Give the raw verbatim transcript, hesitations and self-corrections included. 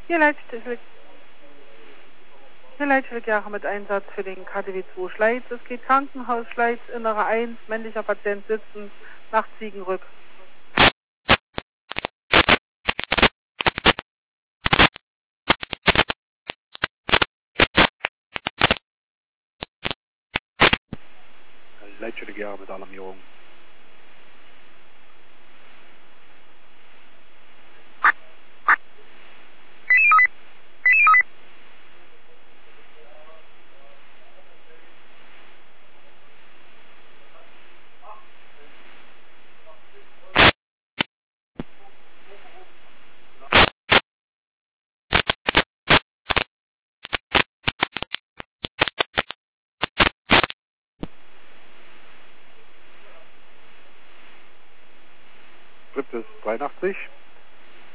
Hier Leitstelle, hier Leitstelle Jahre mit Einsatz für den K D W zwei Schleiz. Es geht Krankenhaus Schleiz, Innere eins, männlicher Patient sitzen, nach Ziegenrück. Leitstelle Jahre mit Alarmierung. Skript ist dreiundachtzig.